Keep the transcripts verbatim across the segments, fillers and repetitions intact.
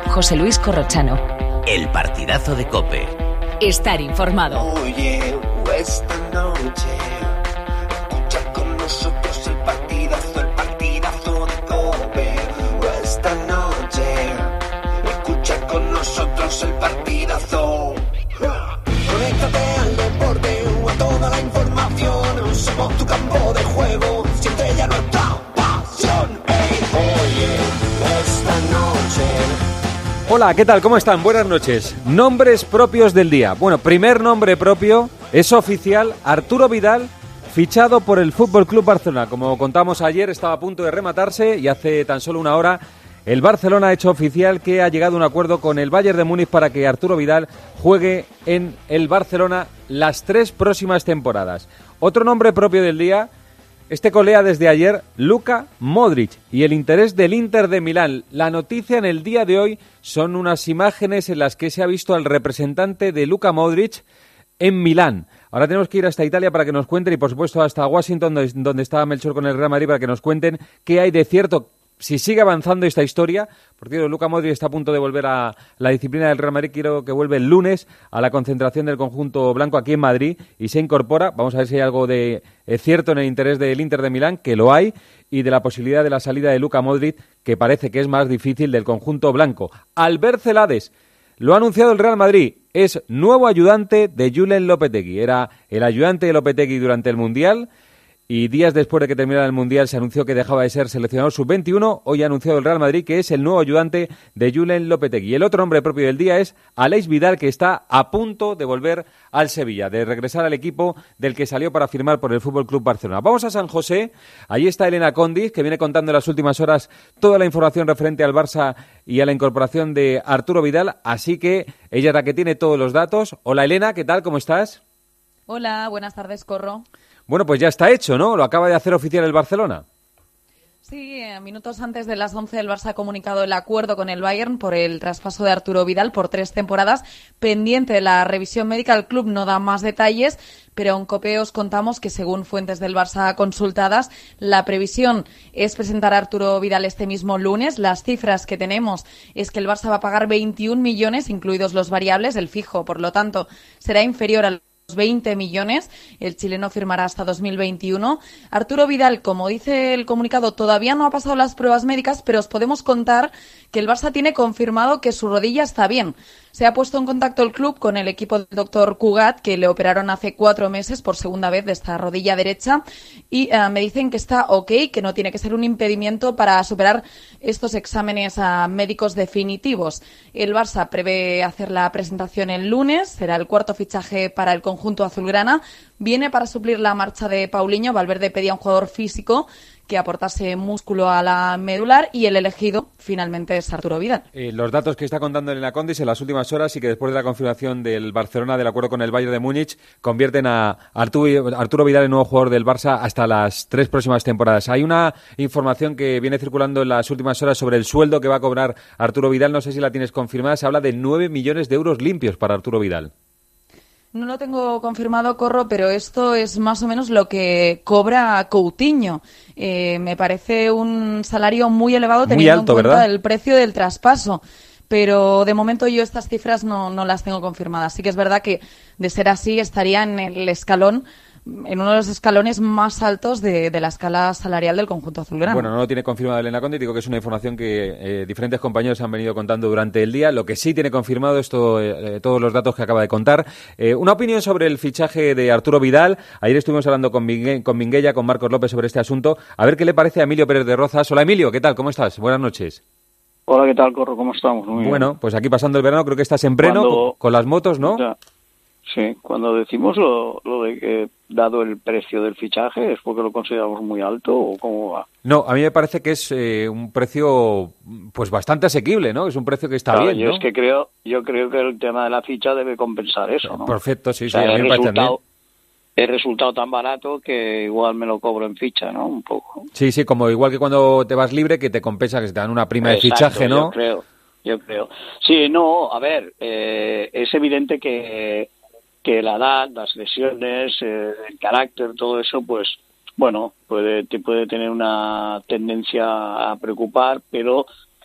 José Luis Corrochano. El partidazo de COPE. Estar informado. Oye, esta noche escucha con nosotros el partidazo, el partidazo de COPE. Esta noche escucha con nosotros el partidazo. Conéctate al deporte, a toda la información. Somos tu campo de juego, siempre ya nuestra pasión. Hey, oye, esta noche. Hola, ¿qué tal? ¿Cómo están? Buenas noches. Nombres propios del día. Bueno, primer nombre propio, es oficial, Arturo Vidal, fichado por el F C Barcelona. Como contamos ayer, estaba a punto de rematarse y hace tan solo una hora el Barcelona ha hecho oficial que ha llegado a un acuerdo con el Bayern de Múnich para que Arturo Vidal juegue en el Barcelona las tres próximas temporadas. Otro nombre propio del día, este colea desde ayer, Luka Modric, y el interés del Inter de Milán. La noticia en el día de hoy son unas imágenes en las que se ha visto al representante de Luka Modric en Milán. Ahora tenemos que ir hasta Italia para que nos cuenten, y por supuesto hasta Washington, donde, donde está Melchor con el Real Madrid, para que nos cuenten qué hay de cierto, si sigue avanzando esta historia. Por cierto, Luka Modric está a punto de volver a la disciplina del Real Madrid. Quiero que vuelva el lunes a la concentración del conjunto blanco aquí en Madrid y se incorpora. Vamos a ver si hay algo de eh, cierto en el interés del Inter de Milán, que lo hay, y de la posibilidad de la salida de Luka Modric, que parece que es más difícil, del conjunto blanco. Albert Celades, lo ha anunciado el Real Madrid, es nuevo ayudante de Julen Lopetegui. Era el ayudante de Lopetegui durante el Mundial, y días después de que terminara el Mundial se anunció que dejaba de ser seleccionador sub veintiuno. Hoy ha anunciado el Real Madrid que es el nuevo ayudante de Julen Lopetegui. Y el otro nombre propio del día es Aleix Vidal, que está a punto de volver al Sevilla, de regresar al equipo del que salió para firmar por el F C Barcelona. Vamos a San José. Allí está Elena Condis, que viene contando en las últimas horas toda la información referente al Barça y a la incorporación de Arturo Vidal. Así que ella es la que tiene todos los datos. Hola Elena, ¿qué tal? ¿Cómo estás? Hola, buenas tardes, Corro. Bueno, pues ya está hecho, ¿no? Lo acaba de hacer oficial el Barcelona. Sí, minutos antes de las once el Barça ha comunicado el acuerdo con el Bayern por el traspaso de Arturo Vidal por tres temporadas. Pendiente de la revisión médica, el club no da más detalles, pero en COPE os contamos que según fuentes del Barça consultadas, la previsión es presentar a Arturo Vidal este mismo lunes. Las cifras que tenemos es que el Barça va a pagar veintiún millones, incluidos los variables, el fijo, por lo tanto, será inferior al veinte millones. El chileno firmará hasta dos mil veintiuno. Arturo Vidal, como dice el comunicado, todavía no ha pasado las pruebas médicas, pero os podemos contar que el Barça tiene confirmado que su rodilla está bien. Se ha puesto en contacto el club con el equipo del doctor Cugat, que le operaron hace cuatro meses por segunda vez de esta rodilla derecha, y uh, me dicen que está ok, que no tiene que ser un impedimento para superar estos exámenes uh, médicos definitivos. El Barça prevé hacer la presentación el lunes, será el cuarto fichaje para el conjunto azulgrana. Viene para suplir la marcha de Paulinho. Valverde pedía un jugador físico que aportase músculo a la medular, y el elegido finalmente es Arturo Vidal. Eh, los datos que está contando Elena Condis en las últimas horas, y que después de la confirmación del Barcelona del acuerdo con el Bayern de Múnich, convierten a Arturo, Arturo Vidal en nuevo jugador del Barça hasta las tres próximas temporadas. Hay una información que viene circulando en las últimas horas sobre el sueldo que va a cobrar Arturo Vidal. No sé si la tienes confirmada. Se habla de nueve millones de euros limpios para Arturo Vidal. No lo tengo confirmado, Corro, pero esto es más o menos lo que cobra Coutinho. Eh, me parece un salario muy elevado teniendo muy alto, en cuenta, ¿verdad?, el precio del traspaso. Pero de momento yo estas cifras no, no las tengo confirmadas. Sí que es verdad que, de ser así, estaría en el escalón, en uno de los escalones más altos de, de la escala salarial del conjunto azulgrana. Bueno, no lo tiene confirmado Elena Condis, digo que es una información que eh, diferentes compañeros han venido contando durante el día. Lo que sí tiene confirmado es todo, eh, todos los datos que acaba de contar. Eh, una opinión sobre el fichaje de Arturo Vidal. Ayer estuvimos hablando con, Mingue, con Minguella, con Marcos López sobre este asunto. A ver qué le parece a Emilio Pérez de Rozas. Hola Emilio, ¿qué tal? ¿Cómo estás? Buenas noches. Hola, ¿qué tal, Corro? ¿Cómo estamos? Muy bueno, bien. Pues aquí pasando el verano, creo que estás en pleno Cuando... con, con las motos, ¿no? Ya. Sí, cuando decimos lo, lo de que, dado el precio del fichaje, ¿es porque lo consideramos muy alto o cómo va? No, a mí me parece que es eh, un precio pues bastante asequible, ¿no? Es un precio que está claro, bien, yo ¿no? Es que creo, yo creo que el tema de la ficha debe compensar eso, ¿no? Perfecto, sí, o sea, sí, a mí me parece también. El resultado tan barato que igual me lo cobro en ficha, ¿no? Un poco. Sí, sí, como igual que cuando te vas libre, que te compensa, que te dan una prima Exacto, de fichaje, ¿no? Yo creo, yo creo. Sí, no, a ver, eh, es evidente que que la edad, las lesiones, eh, el carácter, todo eso, pues, bueno, puede te puede tener una tendencia a preocupar, pero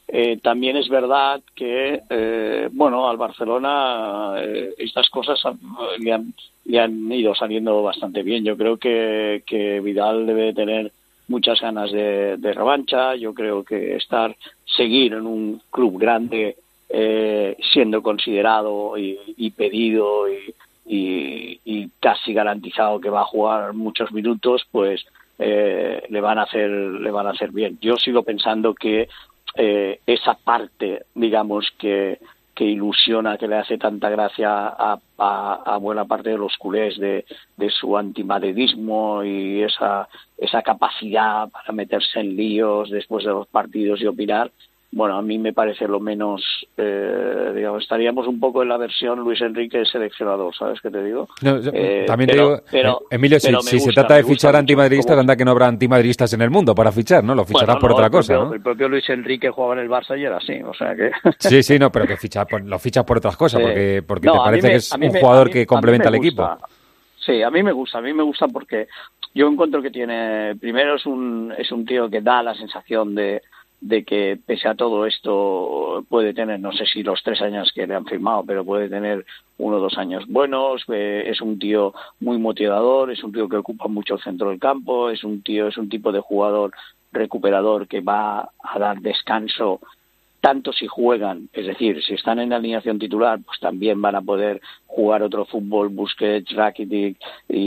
eh, también es verdad que, eh, bueno, al Barcelona eh, estas cosas han, le, han, le han ido saliendo bastante bien. Yo creo que, que Vidal debe tener muchas ganas de, de revancha. Yo creo que estar, seguir en un club grande, eh, siendo considerado y, y pedido y, y, y casi garantizado que va a jugar muchos minutos, pues eh, le van a hacer, le van a hacer bien. Yo sigo pensando que eh, esa parte, digamos, que que ilusiona, que le hace tanta gracia a, a, a buena parte de los culés de, de su antimadridismo y esa, esa capacidad para meterse en líos después de los partidos y opinar. Bueno, a mí me parece lo menos, eh, digamos, estaríamos un poco en la versión Luis Enrique seleccionador, ¿sabes qué te digo? No, yo, eh, también pero, te digo, pero, Emilio, pero si, si gusta, se trata de fichar antimadridistas, como... anda que no habrá antimadridistas en el mundo para fichar, ¿no? Lo ficharás bueno, por no, otra el propio, cosa, ¿no? El propio Luis Enrique jugaba en el Barça y era así, o sea que... Sí, sí, no, pero que ficha, lo fichas por otras cosas, sí. porque, porque no, te parece me, que es un me, jugador mí, que complementa al equipo. Gusta. Sí, a mí me gusta, a mí me gusta porque yo encuentro que tiene, primero es un, es un tío que da la sensación de de que pese a todo esto puede tener, no sé si los tres años que le han firmado, pero puede tener uno o dos años buenos. Eh, es un tío muy motivador, es un tío que ocupa mucho el centro del campo, es un tío, es un tipo de jugador recuperador que va a dar descanso tanto si juegan, es decir, si están en la alineación titular, pues también van a poder jugar otro fútbol, Busquets, Rakitic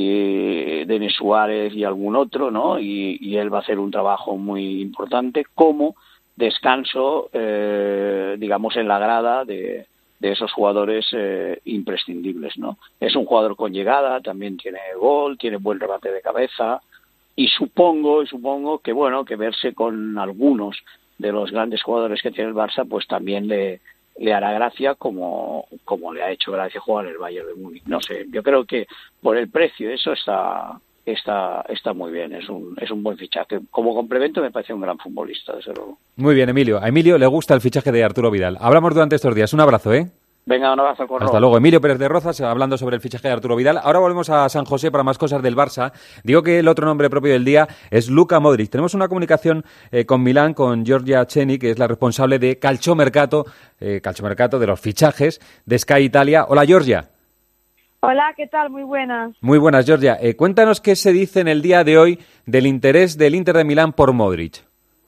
y Denis Suárez y algún otro, ¿no? Y, y él va a hacer un trabajo muy importante como descanso, eh, digamos, en la grada de, de esos jugadores eh, imprescindibles, ¿no? Es un jugador con llegada, también tiene gol, tiene buen remate de cabeza y supongo, y supongo que, bueno, que verse con algunos de los grandes jugadores que tiene el Barça, pues también le, le hará gracia como, como le ha hecho gracia jugar en el Bayern de Múnich. No sé, yo creo que por el precio eso está está está muy bien, es un es un buen fichaje. Como complemento me parece un gran futbolista, desde luego. Muy bien, Emilio. A Emilio le gusta el fichaje de Arturo Vidal. Hablamos durante estos días. Un abrazo, ¿eh? Venga, un abrazo, Corro. Hasta luego. Emilio Pérez de Rozas hablando sobre el fichaje de Arturo Vidal. Ahora volvemos a San José para más cosas del Barça. Digo que el otro nombre propio del día es Luka Modric. Tenemos una comunicación eh, con Milán, con Giorgia Ceni, que es la responsable de Calciomercato, eh, Calciomercato de los fichajes de Sky Italia. Hola, Giorgia. Hola, ¿qué tal? Muy buenas. Muy buenas, Giorgia. Eh, cuéntanos qué se dice en el día de hoy del interés del Inter de Milán por Modric.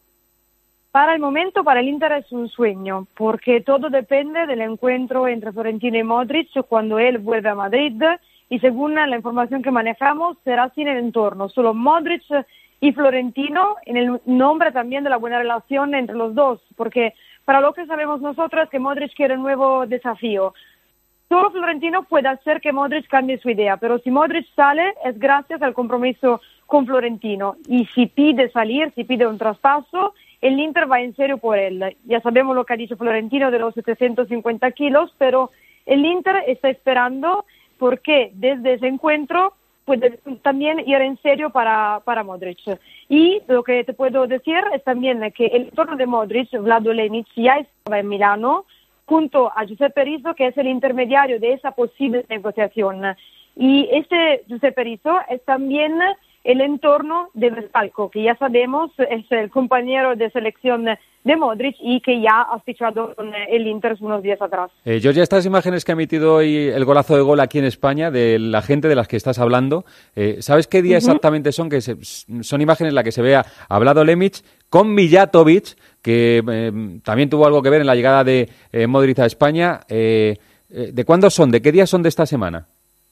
Para el momento, para el Inter es un sueño, porque todo depende del encuentro entre Florentino y Modric cuando él vuelve a Madrid, y según la información que manejamos, será así en el entorno, solo Modric y Florentino, en el nombre también de la buena relación entre los dos, porque para lo que sabemos nosotros es que Modric quiere un nuevo desafío. Solo Florentino puede hacer que Modric cambie su idea, pero si Modric sale es gracias al compromiso con Florentino, y si pide salir, si pide un traspaso, el Inter va en serio por él. Ya sabemos lo que ha dicho Florentino de los setecientos cincuenta kilos, pero el Inter está esperando porque desde ese encuentro puede también ir en serio para, para Modric. Y lo que te puedo decir es también que el entorno de Modric, Vlado Lenic, ya estaba en Milano junto a Giuseppe Rizzo, que es el intermediario de esa posible negociación. Y este Giuseppe Rizzo es también el entorno de Versalco, que ya sabemos es el compañero de selección de Modric y que ya ha fichado con el Inter unos días atrás. Eh, Giorgia, estas imágenes que ha emitido hoy el golazo de gol aquí en España, de la gente de las que estás hablando, eh, ¿sabes qué día uh-huh. exactamente son? Que se, son imágenes en las que se ve a Vlado Lenic con Mijatovic, que eh, también tuvo algo que ver en la llegada de eh, Modric a España. Eh, eh, ¿De cuándo son? ¿De qué días son de esta semana?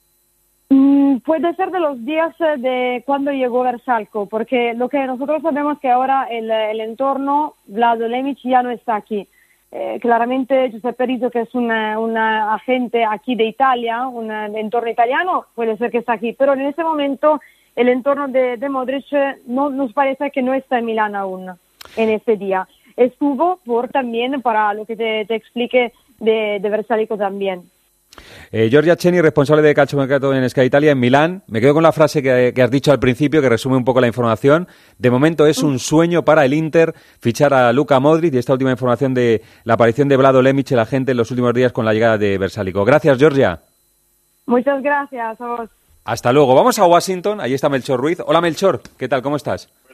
Puede ser de los días de cuando llegó Versalco, porque lo que nosotros sabemos es que ahora el, el entorno, Vlado Lenic ya no está aquí. Eh, claramente Giuseppe Rizzo, que es una, una agente aquí de Italia, un entorno italiano, puede ser que está aquí, pero en ese momento el entorno de, de Modric no, nos parece que no está en Milán aún en este día. Estuvo por también, para lo que te, te explique, de, de Versalco también. Eh, Giorgia Ceni, responsable de Calciomercato en Sky Italia en Milán. Me quedo con la frase que, que has dicho al principio, que resume un poco la información. De momento es un sueño para el Inter fichar a Luka Modric, y esta última información de la aparición de Vlado Lenic, el agente, en los últimos días con la llegada de Versálico. Gracias, Giorgia. Muchas gracias a vos. Hasta luego. Vamos a Washington. Ahí está Melchor Ruiz. Hola, Melchor. ¿Qué tal? ¿Cómo estás?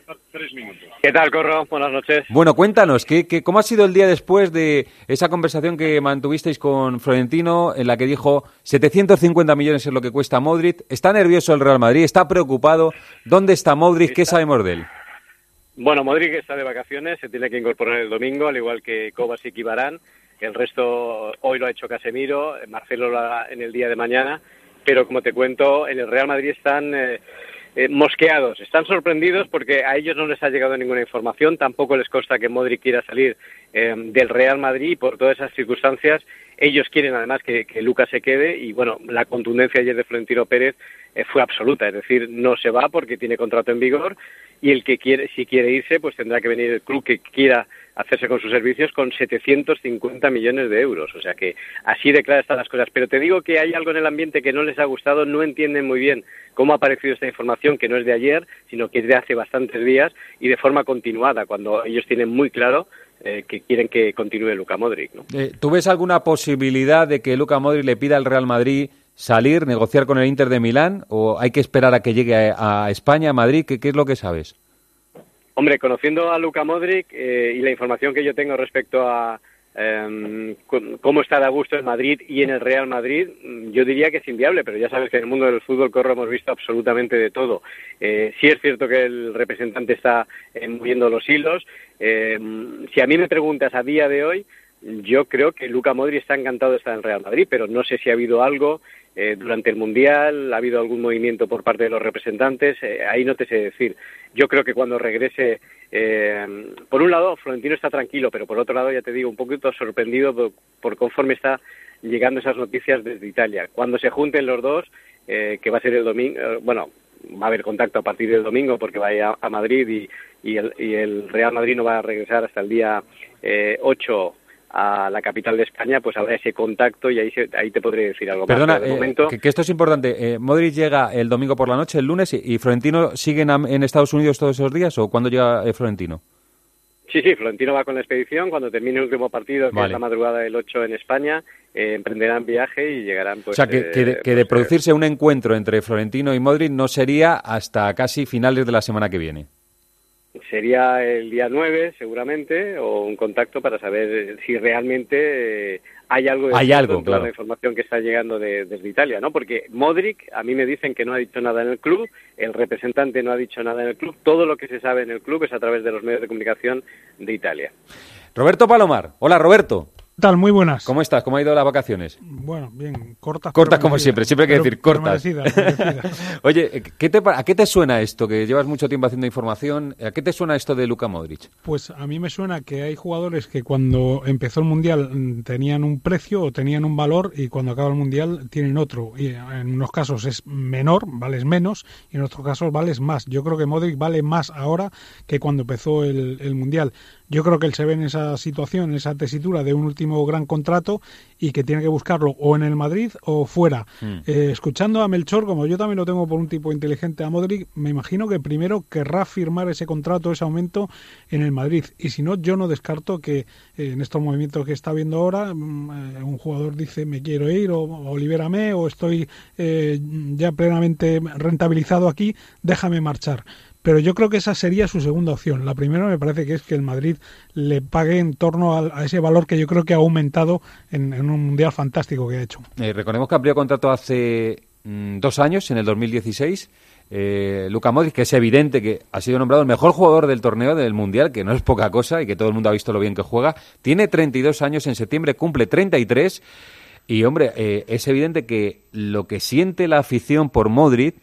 ¿Qué tal, Corro? Buenas noches. Bueno, cuéntanos, ¿qué, qué, ¿cómo ha sido el día después de esa conversación que mantuvisteis con Florentino en la que dijo setecientos cincuenta millones es lo que cuesta Modric? ¿Está nervioso el Real Madrid? ¿Está preocupado? ¿Dónde está Modric? ¿Qué sabemos de él? Bueno, Modric está de vacaciones, se tiene que incorporar el domingo, al igual que Kovacic y Varane. El resto hoy lo ha hecho Casemiro, Marcelo lo hará en el día de mañana. Pero como te cuento, en el Real Madrid están eh, eh, mosqueados, están sorprendidos porque a ellos no les ha llegado ninguna información, tampoco les consta que Modric quiera salir eh, del Real Madrid y por todas esas circunstancias ellos quieren además que, que Lucas se quede y bueno, la contundencia ayer de Florentino Pérez eh, fue absoluta, es decir, no se va porque tiene contrato en vigor y el que quiere, si quiere irse, pues tendrá que venir el club que quiera hacerse con sus servicios con setecientos cincuenta millones de euros. O sea que así de claras están las cosas. Pero te digo que hay algo en el ambiente que no les ha gustado, no entienden muy bien cómo ha aparecido esta información, que no es de ayer, sino que es de hace bastantes días y de forma continuada, cuando ellos tienen muy claro eh, que quieren que continúe Luka Modric, ¿no? Eh, ¿Tú ves alguna posibilidad de que Luka Modric le pida al Real Madrid salir, negociar con el Inter de Milán, o hay que esperar a que llegue a, a España, a Madrid? ¿Qué, qué es lo que sabes? Hombre, conociendo a Luka Modric eh, y la información que yo tengo respecto a eh, cómo está de a gusto en Madrid y en el Real Madrid, yo diría que es inviable, pero ya sabes que en el mundo del fútbol, Corro, hemos visto absolutamente de todo. Eh, sí es cierto que el representante está eh, moviendo los hilos. Eh, si a mí me preguntas a día de hoy, yo creo que Luka Modric está encantado de estar en Real Madrid, pero no sé si ha habido algo eh, durante el Mundial, ha habido algún movimiento por parte de los representantes, eh, ahí no te sé decir. Yo creo que cuando regrese, eh, por un lado, Florentino está tranquilo, pero por otro lado, ya te digo, un poquito sorprendido por, por conforme está llegando esas noticias desde Italia. Cuando se junten los dos, eh, que va a ser el domingo, eh, bueno, va a haber contacto a partir del domingo porque va a ir a, a Madrid y, y, el, y el Real Madrid no va a regresar hasta el día eh, ocho a la capital de España, pues habrá ese contacto y ahí se, ahí te podré decir algo Perdona, más. Perdona, eh, momento... que, que esto es importante. Eh, ¿Modric llega el domingo por la noche, el lunes, y, y Florentino sigue en, en Estados Unidos todos esos días, o cuándo llega eh, Florentino? Sí, sí, Florentino va con la expedición. Cuando termine el último partido, que vale. es la madrugada del ocho en España, eh, emprenderán viaje y llegarán... Pues, o sea, que, que, de, que de producirse un encuentro entre Florentino y Modric no sería hasta casi finales de la semana que viene. Sería el día nueve, seguramente, o un contacto para saber si realmente eh, hay algo de hay algo, claro. la información que está llegando de, desde Italia, ¿no? Porque Modric, a mí me dicen que no ha dicho nada en el club, el representante no ha dicho nada en el club, todo lo que se sabe en el club es a través de los medios de comunicación de Italia. Roberto Palomar. Hola, Roberto. ¿Qué tal? Muy buenas. ¿Cómo estás? ¿Cómo ha ido las vacaciones? Bueno, bien, cortas. Cortas como siempre, siempre hay que pero, decir cortas. Merecidas, merecidas. Oye, ¿qué te, ¿a qué te suena esto? Que llevas mucho tiempo haciendo información. ¿A qué te suena esto de Luka Modric? Pues a mí me suena que hay jugadores que cuando empezó el Mundial tenían un precio o tenían un valor y cuando acaba el Mundial tienen otro. Y en unos casos es menor, vales menos, y en otros casos vales más. Yo creo que Modric vale más ahora que cuando empezó el, el Mundial. Yo creo que él se ve en esa situación, en esa tesitura de un último gran contrato y que tiene que buscarlo o en el Madrid o fuera. Mm. Eh, escuchando a Melchor, como yo también lo tengo por un tipo inteligente a Modric, me imagino que primero querrá firmar ese contrato, ese aumento en el Madrid. Y si no, yo no descarto que eh, en estos movimientos que está viendo ahora, eh, un jugador dice me quiero ir o, o libérame o estoy eh, ya plenamente rentabilizado aquí, déjame marchar. Pero yo creo que esa sería su segunda opción. La primera me parece que es que el Madrid le pague en torno a, a ese valor que yo creo que ha aumentado en, en un Mundial fantástico que ha hecho. Eh, recordemos que amplió contrato hace mm, dos años, en el dos mil dieciséis. Eh, Luka Modric, que es evidente que ha sido nombrado el mejor jugador del torneo del Mundial, que no es poca cosa y que todo el mundo ha visto lo bien que juega. Tiene treinta y dos años, en septiembre cumple treinta y tres. Y, hombre, eh, es evidente que lo que siente la afición por Modric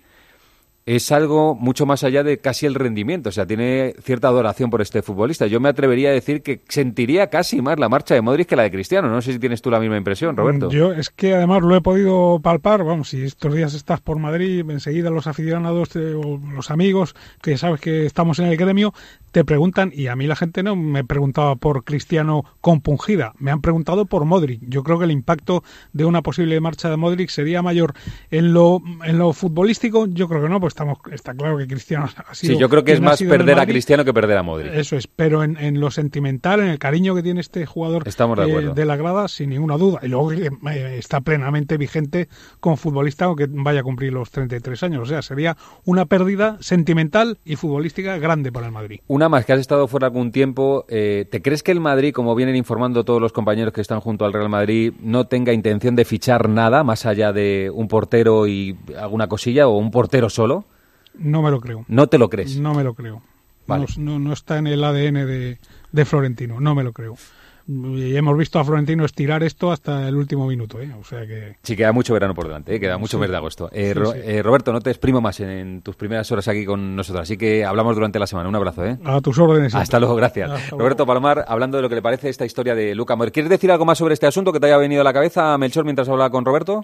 es algo mucho más allá de casi el rendimiento, o sea, tiene cierta adoración por este futbolista. Yo me atrevería a decir que sentiría casi más la marcha de Modric que la de Cristiano. No sé si tienes tú la misma impresión, Roberto. Yo es que además lo he podido palpar, vamos, si estos días estás por Madrid, enseguida los aficionados te, o los amigos, que sabes que estamos en el gremio, te preguntan, y a mí la gente no me preguntaba por Cristiano compungida, me han preguntado por Modric. Yo creo que el impacto de una posible marcha de Modric sería mayor en lo, en lo futbolístico, yo creo que no, pues estamos, está claro que Cristiano ha sido... Sí, yo creo que es más perder a Cristiano que perder a Modric. Eso es, pero en, en lo sentimental, en el cariño que tiene este jugador Estamos de, acuerdo. Eh, de la grada, sin ninguna duda. Y luego que eh, está plenamente vigente como futbolista, aunque vaya a cumplir los treinta y tres años. O sea, sería una pérdida sentimental y futbolística grande para el Madrid. Una más, que has estado fuera algún tiempo. Eh, ¿Te crees que el Madrid, como vienen informando todos los compañeros que están junto al Real Madrid, no tenga intención de fichar nada más allá de un portero y alguna cosilla, o un portero solo? No me lo creo. ¿No te lo crees? No me lo creo. Vale. No, no, no está en el A D N de, de Florentino, no me lo creo. Y hemos visto a Florentino estirar esto hasta el último minuto, ¿eh? O sea que... Sí, queda mucho verano por delante, ¿eh? Queda mucho sí. mes de agosto. Eh, sí, Ro- sí. Eh, Roberto, no te exprimo más en, en tus primeras horas aquí con nosotros, así que hablamos durante la semana. Un abrazo, ¿eh? A tus órdenes. Hasta luego, gracias. Hasta Roberto luego. Palomar, hablando de lo que le parece esta historia de Luka Modric. ¿Quieres decir algo más sobre este asunto que te haya venido a la cabeza, Melchor, mientras hablaba con Roberto?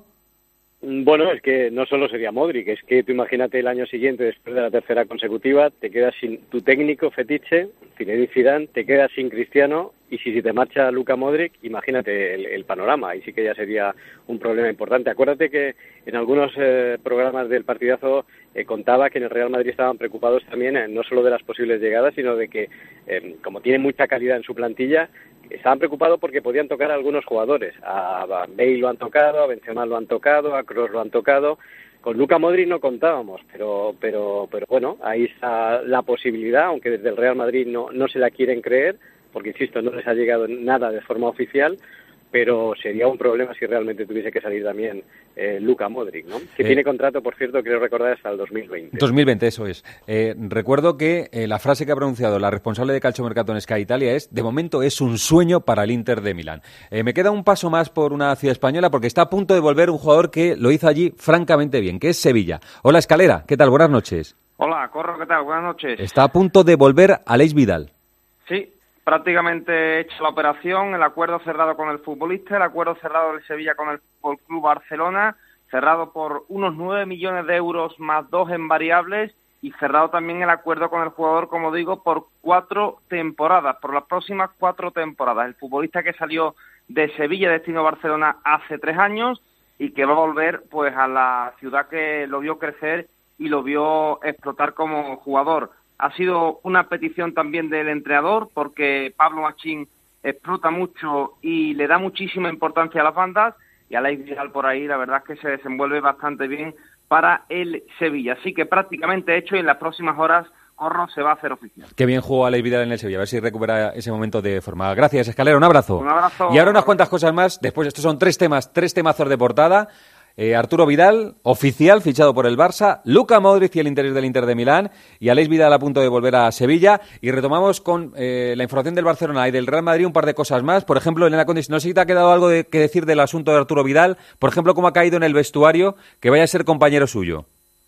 Bueno, es que no solo sería Modric, es que tú imagínate el año siguiente, después de la tercera consecutiva, te quedas sin tu técnico fetiche, Zinedine Zidane, te quedas sin Cristiano, y si, si te marcha Luka Modric, imagínate el, el panorama, ahí sí que ya sería un problema importante. Acuérdate que en algunos eh, programas del partidazo eh, contaba que en el Real Madrid estaban preocupados también eh, no solo de las posibles llegadas, sino de que, eh, como tiene mucha calidad en su plantilla, estaban preocupados porque podían tocar a algunos jugadores. A Bale lo han tocado, a Benzema lo han tocado, a Kroos lo han tocado. Con Luka Modric no contábamos, pero pero pero bueno, ahí está la posibilidad, aunque desde el Real Madrid no no se la quieren creer, porque insisto, no les ha llegado nada de forma oficial, pero sería un problema si realmente tuviese que salir también eh, Luka Modric, ¿no? Que eh, tiene contrato, por cierto, quiero recordar, hasta el dos mil veinte. dos mil veinte, eso es. Eh, recuerdo que eh, la frase que ha pronunciado la responsable de Calciomercato en Sky Italia es: de momento es un sueño para el Inter de Milán. Eh, me queda un paso más por una ciudad española, porque está a punto de volver un jugador que lo hizo allí francamente bien, que es Sevilla. Hola, Escalera, ¿qué tal? Buenas noches. Hola, Corro, ¿qué tal? Buenas noches. Está a punto de volver Aleix Vidal. Sí. Prácticamente hecha la operación, el acuerdo cerrado con el futbolista, el acuerdo cerrado del Sevilla con el Fútbol Club Barcelona, cerrado por unos nueve millones de euros más dos en variables, y cerrado también el acuerdo con el jugador, como digo, por cuatro temporadas, por las próximas cuatro temporadas. El futbolista que salió de Sevilla, destino Barcelona, hace tres años, y que va a volver pues a la ciudad que lo vio crecer y lo vio explotar como jugador. Ha sido una petición también del entrenador, porque Pablo Machín explota mucho y le da muchísima importancia a las bandas, y Aleix Vidal por ahí la verdad es que se desenvuelve bastante bien para el Sevilla. Así que prácticamente hecho, y en las próximas horas Corro se va a hacer oficial. Qué bien jugó Aleix Vidal en el Sevilla, a ver si recupera ese momento de forma. Gracias, Escalera, un abrazo. Un abrazo. Y ahora unas cuantas cosas más. Después, estos son tres temas, tres temazos de portada. Eh, Arturo Vidal, oficial, fichado por el Barça, Luka Modric y el interior del Inter de Milán, y Aleix Vidal a punto de volver a Sevilla. Y retomamos con eh, la información del Barcelona y del Real Madrid, un par de cosas más. Por ejemplo, Elena Condis, no sé si te ha quedado algo de, que decir del asunto de Arturo Vidal, por ejemplo, cómo ha caído en el vestuario, que vaya a ser compañero suyo.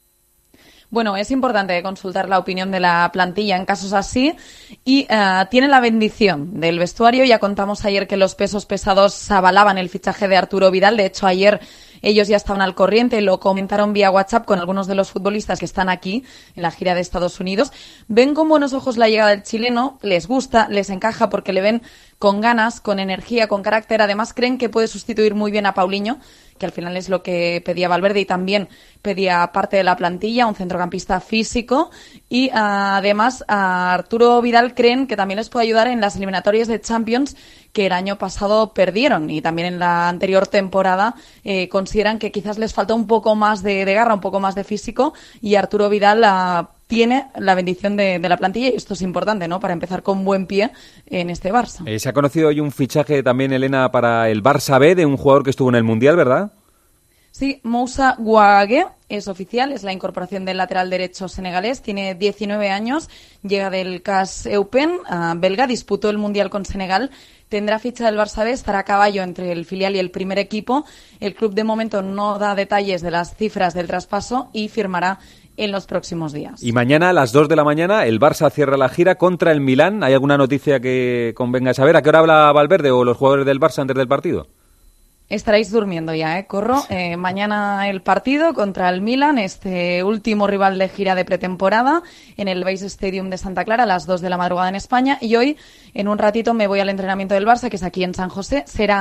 Bueno, es importante consultar la opinión de la plantilla en casos así, y uh, tiene la bendición del vestuario. Ya contamos ayer que los pesos pesados avalaban el fichaje de Arturo Vidal. De hecho, ayer ellos ya estaban al corriente, lo comentaron vía WhatsApp con algunos de los futbolistas que están aquí en la gira de Estados Unidos. Ven con buenos ojos la llegada del chileno, les gusta, les encaja porque le ven con ganas, con energía, con carácter. Además, creen que puede sustituir muy bien a Paulinho, que al final es lo que pedía Valverde y también pedía parte de la plantilla, un centrocampista físico. Y uh, además a Arturo Vidal creen que también les puede ayudar en las eliminatorias de Champions que el año pasado perdieron, y también en la anterior temporada eh, consideran que quizás les falta un poco más de, de garra, un poco más de físico, y Arturo Vidal uh, tiene la bendición de, de la plantilla, y esto es importante, ¿no?, para empezar con buen pie en este Barça. Eh, se ha conocido hoy un fichaje también, Elena, para el Barça B, de un jugador que estuvo en el Mundial, ¿verdad? Sí, Moussa Guagué es oficial, es la incorporación del lateral derecho senegalés, tiene diecinueve años, llega del C A S Eupen, uh, belga, disputó el Mundial con Senegal, tendrá ficha del Barça B, estará a caballo entre el filial y el primer equipo. El club de momento no da detalles de las cifras del traspaso y firmará en los próximos días. Y mañana a las dos de la mañana el Barça cierra la gira contra el Milán. ¿Hay alguna noticia que convenga saber? ¿A qué hora habla Valverde o los jugadores del Barça antes del partido? Estaréis durmiendo ya, ¿eh? Corro. Eh, mañana el partido contra el Milan, este último rival de gira de pretemporada, en el Vice Stadium de Santa Clara a las dos de la madrugada en España. Y hoy, en un ratito, me voy al entrenamiento del Barça, que es aquí en San José. Será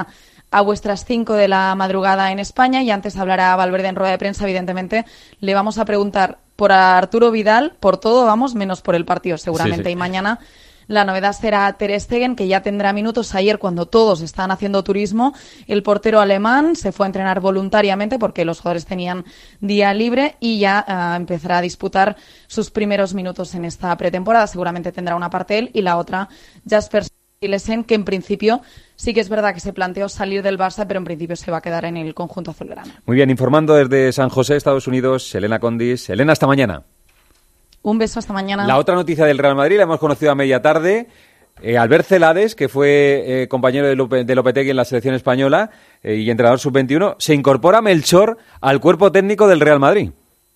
a vuestras cinco de la madrugada en España, y antes hablará Valverde en rueda de prensa. Evidentemente le vamos a preguntar por Arturo Vidal, por todo, vamos, menos por el partido seguramente. Sí, sí. Y mañana la novedad será Ter Stegen, que ya tendrá minutos. Ayer, cuando todos estaban haciendo turismo, el portero alemán se fue a entrenar voluntariamente porque los jugadores tenían día libre, y ya uh, empezará a disputar sus primeros minutos en esta pretemporada. Seguramente tendrá una parte él y la otra Jasper Cillesen, que en principio sí que es verdad que se planteó salir del Barça, pero en principio se va a quedar en el conjunto azulgrana. Muy bien, informando desde San José, Estados Unidos, Elena Condis. Elena, hasta mañana. Un beso, hasta mañana. La otra noticia del Real Madrid la hemos conocido a media tarde. Eh, Albert Celades, que fue eh, compañero de, Lope, de Lopetegui en la selección española eh, y entrenador sub veintiuno, se incorpora Melchor al cuerpo técnico del Real Madrid.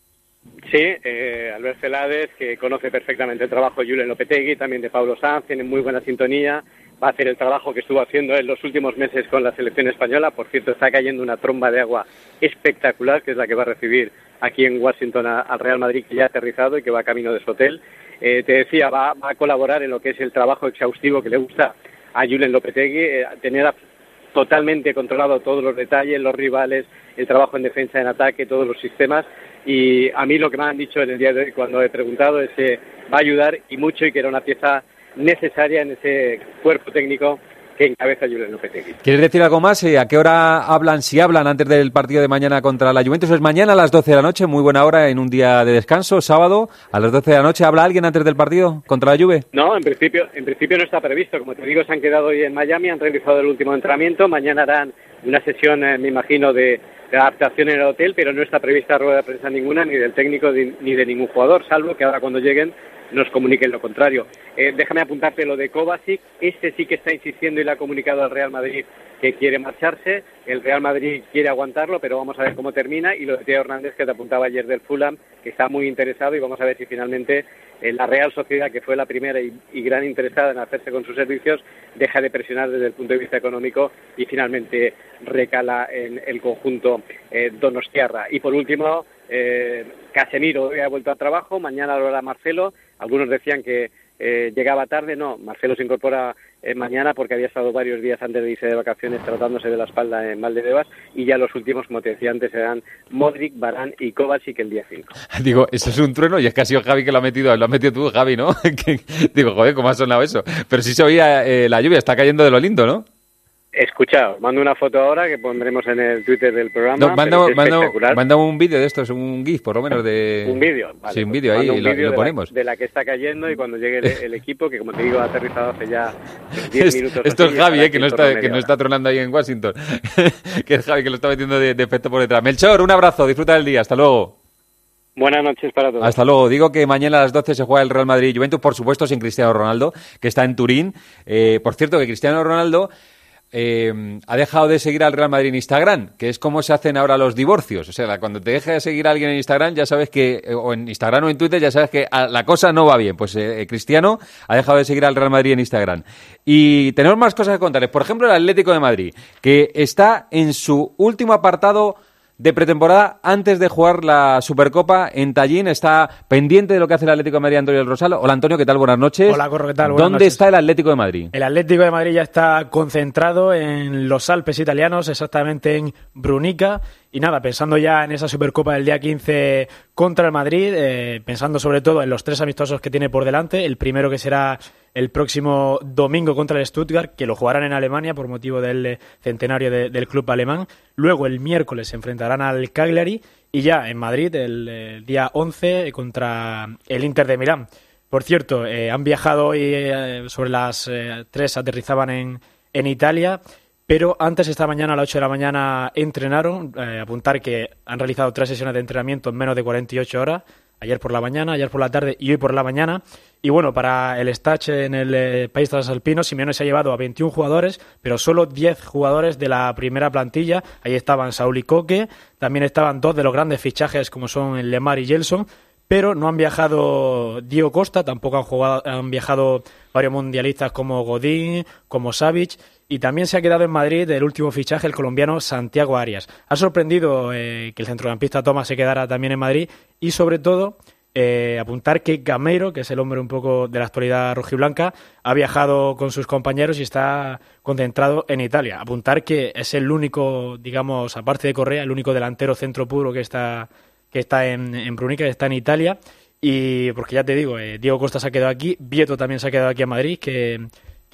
Sí, eh, Albert Celades, que conoce perfectamente el trabajo de Julen Lopetegui, también de Pablo Sanz, tiene muy buena sintonía, va a hacer el trabajo que estuvo haciendo en los últimos meses con la selección española. Por cierto, está cayendo una tromba de agua espectacular, que es la que va a recibir aquí en Washington a, al Real Madrid, que ya ha aterrizado y que va camino de su hotel. Eh, te decía, va, va a colaborar en lo que es el trabajo exhaustivo que le gusta a Julen Lopetegui, eh, tener totalmente controlado todos los detalles, los rivales, el trabajo en defensa, en ataque, todos los sistemas. Y a mí lo que me han dicho en el día de hoy cuando he preguntado es que va a ayudar y mucho, y que era una pieza necesaria en ese cuerpo técnico que encabeza Julen Lopetegui. ¿Quieres decir algo más? ¿A qué hora hablan, si hablan, antes del partido de mañana contra la Juventus? Es mañana a las doce de la noche, muy buena hora en un día de descanso, sábado, a las doce de la noche. ¿Habla alguien antes del partido contra la Juve? No, en principio, en principio no está previsto. Como te digo, se han quedado hoy en Miami, han realizado el último entrenamiento. Mañana harán una sesión, eh, me imagino, de, de adaptación en el hotel, pero no está prevista rueda de prensa ninguna, ni del técnico ni de ningún jugador, salvo que ahora cuando lleguen nos comuniquen lo contrario. Eh, déjame apuntarte lo de Kovacic. Este sí que está insistiendo y le ha comunicado al Real Madrid que quiere marcharse. El Real Madrid quiere aguantarlo, pero vamos a ver cómo termina. Y lo de Teo Hernández, que te apuntaba ayer del Fulham, que está muy interesado, y vamos a ver si finalmente eh, la Real Sociedad, que fue la primera y, y gran interesada en hacerse con sus servicios, deja de presionar desde el punto de vista económico y finalmente recala en el conjunto eh, donostiarra. Y por último, eh, Casemiro hoy ha vuelto al trabajo, mañana lo hará Marcelo. Algunos decían que eh, llegaba tarde. No, Marcelo se incorpora eh, mañana porque había estado varios días antes de irse de vacaciones tratándose de la espalda en Valdebebas, y ya los últimos, como te decía antes, serán Modric, Varane y Kovacic el día cinco. Digo, eso es un trueno, y es que ha sido Javi que lo ha metido, lo has metido tú, Javi, ¿no? Digo, joder, ¿cómo ha sonado eso? Pero sí se oía eh, la lluvia, está cayendo de lo lindo, ¿no? Escuchado, mando una foto ahora que pondremos en el Twitter del programa. No, manda, es manda, manda un vídeo de esto, es un GIF por lo menos de... Un vídeo, vale. Sí, un vídeo ahí, y lo, lo ponemos. De la, de la que está cayendo, y cuando llegue el, el equipo, que como te digo ha aterrizado hace ya diez minutos. Esto es Javi, eh, que, no está, que no está tronando ahí en Washington. Que es Javi que lo está metiendo de, de efecto por detrás. Melchor, un abrazo, disfruta del día, hasta luego. Buenas noches para todos. Hasta luego. Digo que mañana a las doce se juega el Real Madrid-Juventus, por supuesto sin Cristiano Ronaldo, que está en Turín. Eh, por cierto, que Cristiano Ronaldo Eh, ha dejado de seguir al Real Madrid en Instagram, que es como se hacen ahora los divorcios. O sea, cuando te deja de seguir a alguien en Instagram, ya sabes que, o en Instagram o en Twitter, ya sabes que la cosa no va bien. Pues eh, Cristiano ha dejado de seguir al Real Madrid en Instagram. Y tenemos más cosas que contarles. Por ejemplo, el Atlético de Madrid, que está en su último apartado de pretemporada antes de jugar la Supercopa en Tallín. Está pendiente de lo que hace el Atlético de Madrid, Antonio del Rosal. Hola, Antonio, ¿qué tal? Buenas noches. Hola, Corro, ¿qué tal? Buenas ¿Dónde noches. está el Atlético de Madrid? El Atlético de Madrid ya está concentrado en los Alpes italianos, exactamente en Brunica. Y nada, pensando ya en esa Supercopa del día quince contra el Madrid, eh, pensando sobre todo en los tres amistosos que tiene por delante. El primero, que será el próximo domingo contra el Stuttgart, que lo jugarán en Alemania por motivo del centenario de, del club alemán. Luego el miércoles se enfrentarán al Cagliari, y ya en Madrid el, el día once contra el Inter de Milán. Por cierto, eh, han viajado hoy eh, sobre las eh, tres, aterrizaban en, en Italia. Pero antes, esta mañana a las ocho de la mañana, entrenaron. Eh, apuntar que han realizado tres sesiones de entrenamiento en menos de cuarenta y ocho horas. Ayer por la mañana, ayer por la tarde y hoy por la mañana. Y bueno, para el Stach en el eh, País Transalpino, Simeone se ha llevado a veintiún jugadores, pero solo diez jugadores de la primera plantilla. Ahí estaban Saúl y Coque, también estaban dos de los grandes fichajes como son Lemar y Gelson. Pero no han viajado Diego Costa, tampoco han, jugado, han viajado varios mundialistas como Godín, como Savic, y también se ha quedado en Madrid el último fichaje, el colombiano Santiago Arias. Ha sorprendido eh, que el centrocampista Thomas se quedara también en Madrid, y sobre todo Eh, apuntar que Gameiro, que es el hombre un poco de la actualidad rojiblanca, ha viajado con sus compañeros y está concentrado en Italia. Apuntar que es el único, digamos, aparte de Correa, el único delantero centro puro que está, que está en, en Brunica, que está en Italia. Y porque ya te digo, eh, Diego Costa se ha quedado aquí, Vieto también se ha quedado aquí a Madrid, que,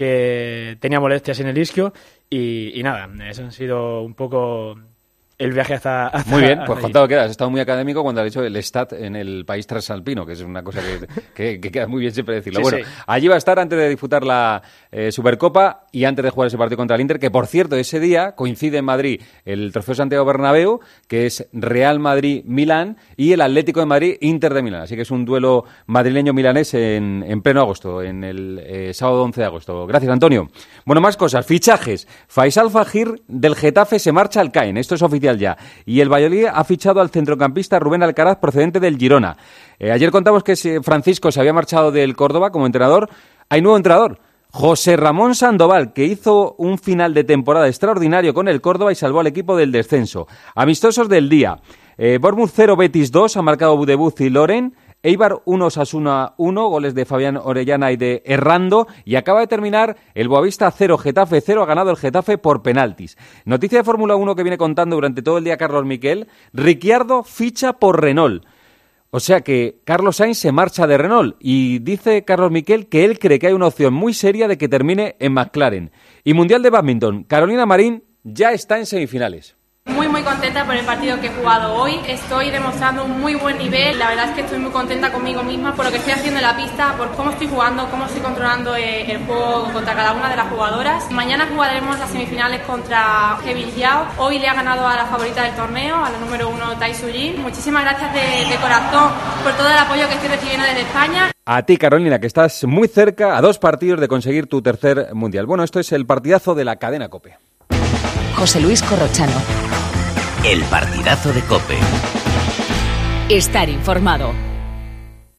que tenía molestias en el isquio. Y, y nada, eso ha sido un poco el viaje hasta... hasta muy bien, hasta pues allí. contado queda. Has estado muy académico cuando has dicho el Stat en el país transalpino, que es una cosa que, que, que queda muy bien siempre decirlo. Sí, bueno, sí. allí va a estar antes de disputar la eh, Supercopa y antes de jugar ese partido contra el Inter, que por cierto, ese día coincide en Madrid el Trofeo Santiago Bernabéu, que es Real Madrid-Milán, y el Atlético de Madrid-Inter de Milán. Así que es un duelo madrileño-milanés en, en pleno agosto, en el eh, sábado once de agosto. Gracias, Antonio. Bueno, más cosas. Fichajes. Faisal Fajir del Getafe se marcha al Caen. Esto es oficial ya. Y el Valladolid ha fichado al centrocampista Rubén Alcaraz, procedente del Girona. Eh, ayer contamos que Francisco se había marchado del Córdoba como entrenador. Hay nuevo entrenador. José Ramón Sandoval, que hizo un final de temporada extraordinario con el Córdoba y salvó al equipo del descenso. Amistosos del día. Eh, Bournemouth cero, Betis dos, ha marcado Budebuz y Loren. Eibar uno, Osasuna uno, goles de Fabián Orellana y de Errando. Y acaba de terminar el Boavista cero, Getafe cero, ha ganado el Getafe por penaltis. Noticia de Fórmula uno que viene contando durante todo el día Carlos Miquel. Ricciardo ficha por Renault. O sea que Carlos Sainz se marcha de Renault y dice Carlos Miquel que él cree que hay una opción muy seria de que termine en McLaren. Y Mundial de Bádminton, Carolina Marín ya está en semifinales. Muy muy contenta por el partido que he jugado hoy, estoy demostrando un muy buen nivel, la verdad es que estoy muy contenta conmigo misma por lo que estoy haciendo en la pista, por cómo estoy jugando, cómo estoy controlando el juego contra cada una de las jugadoras. Mañana jugaremos las semifinales contra Kevin Jiao, hoy le ha ganado a la favorita del torneo, a la número uno Tai Tzu Ying. Muchísimas gracias de, de corazón por todo el apoyo que estoy recibiendo desde España. A ti, Carolina, que estás muy cerca, a dos partidos de conseguir tu tercer Mundial. Bueno, esto es el partidazo de la cadena COPE. José Luis Corrochano. El partidazo de COPE. Estar informado.